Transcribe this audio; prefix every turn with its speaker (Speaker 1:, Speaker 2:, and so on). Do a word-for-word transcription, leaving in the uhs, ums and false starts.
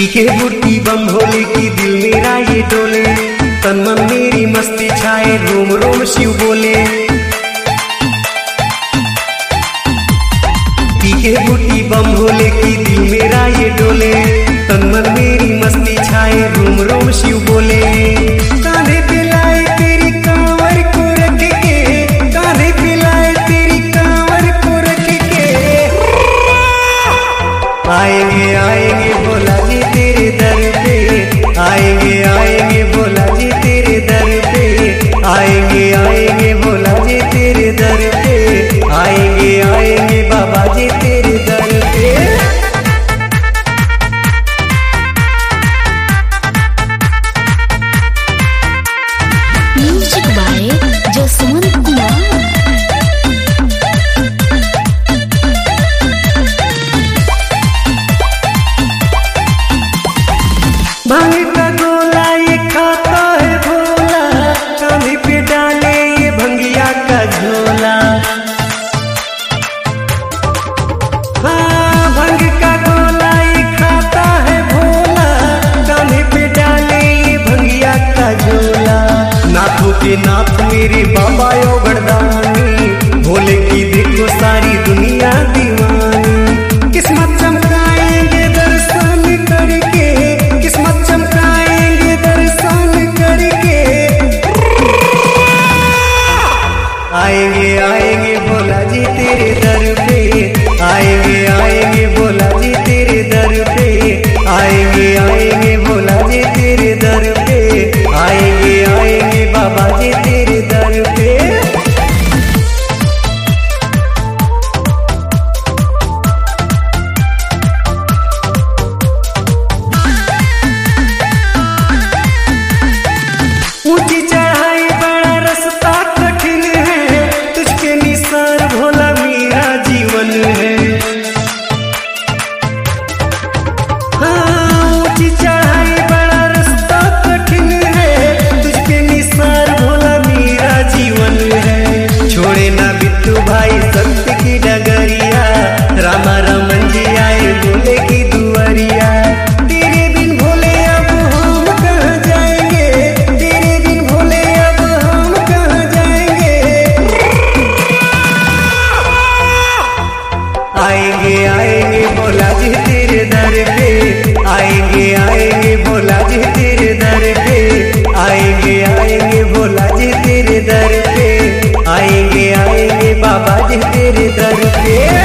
Speaker 1: के बूटी बम भोले की दिल मेरा ये डोले, तन मन मेरी मस्ती छाए रोम रोम शिव बोले। पी के बूटी बम भोले की दिल मेरा ये डोले, तन मन मेरी मस्ती छाए रोम रोम शिव बोले। कांधे पे लाए तेरी कांवर को रख के, कांधे पे लाए तेरी कांवर को रख के, आएंगे आएंगे भोला जी तेरे दर पे, आएंगे आएंगे भोला जी तेरे दर पे, आएंगे आएंगे भोला जी तेरे दर पे, आएंगे आएंगे बाबा जी तेरे दर पे।
Speaker 2: Music by Jaswant Kumar.
Speaker 1: भांग का गोला ये खाता है भोला, कांधे पे डाले ये भंगिया का झोला। हाँ भांग का गोला ये खाता है भोला, कांधे पे डाले ये भंगिया का झोला। नाथों के नाथ मेरे बाबा योगदानी, भोले की देखो सारी दुनिया दीवानी। किस्मत चमकाएंगे दर्शन करके, किस्मत चमकाएंगे दर्शन करके, आएंगे आएंगे भोला जी तेरे दर पे, आएंगे आएंगे भोला जी तेरे दर पे, आएंगे आएंगे भोला जी तेरे दर पे, आएंगे आएंगे बाबा जी तेरे दर पे। ऊंची चढ़ाई बड़ा रास्ता कठिन है, तुझके निसार भोला मेरा जीवन है। हाँ ऊंची चढ़ाई बड़ा रास्ता कठिन है, तुझके निसार भोला मेरा जीवन है। छोड़े ना बिट्टू भाई सत्य की डगरिया, रामा रमन जी आए भोले की दुआरिया। तेरे बिन भोले अब हम कहाँ जाएंगे, तेरे बिन भोले अब हम कहाँ जाएंगे। आएंगे आएंगे भोला जी तेरे दर पे, आएंगे आएंगे भोला जी तेरे दर पे, आएंगे आएंगे भोला जी तेरे दर पे, आएंगे आएंगे बाबा जी तेरे दर पे।